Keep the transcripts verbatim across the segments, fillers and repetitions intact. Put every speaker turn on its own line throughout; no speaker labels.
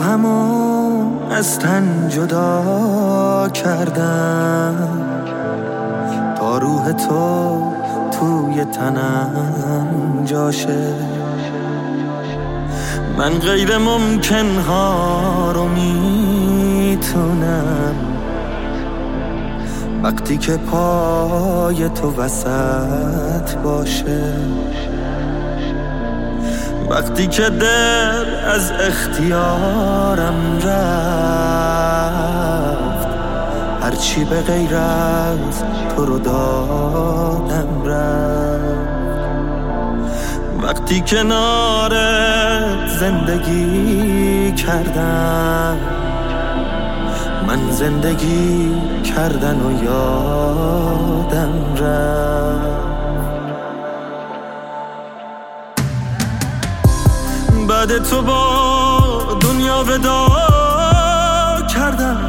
روحمو از تن جدا کردم تا روح تو توی تنم جاشه. من غیر ممکن ها رو میتونم وقتی که پای تو وسط باشه، وقتی که دل از اختیارم رفت، هرچی به غیر از تو رو دادم رفت. وقتی کنارت زندگی کردم، من زندگی کردن و یادم رفت. بعد تو با دنیا ودا کردم،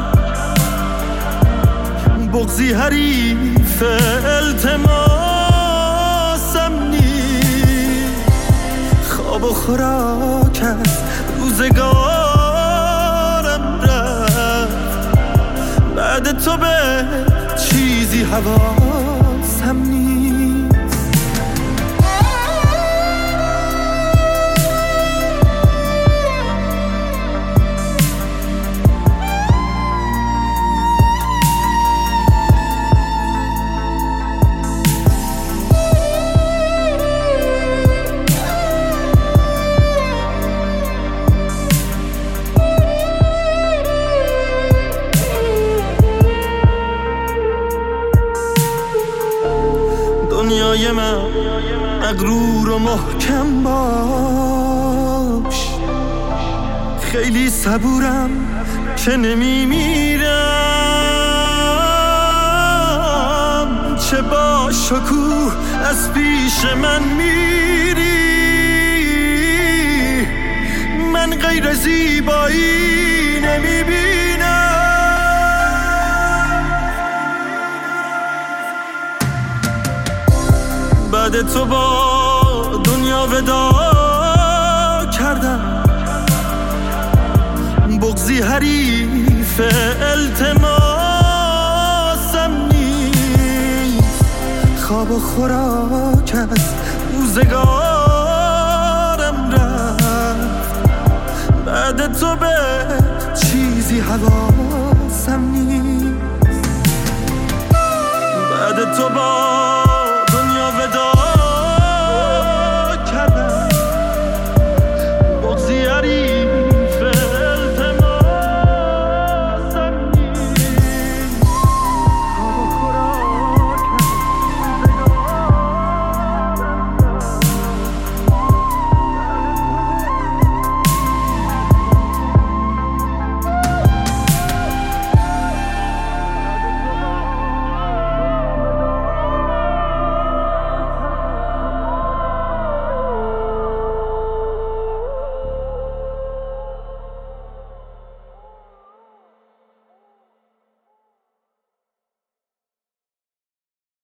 بغضی حریف التماسم نیست، خواب و خوراک از روزگارم رفت. بعد تو به چیزی حواسم نیست. دنیای من مغرور و محکم باش، خیلی صبورم که نمیمیرم. چه با شکوه از پیش من میری، من غیر زیبایی نمیبینم. بعد تو با دنیا ودا کردم، بغضی حریف التماسم نیست، خواب و خوراک از روزگارم رفت. بعد تو به چیزی حواسم نیست. بعد تو با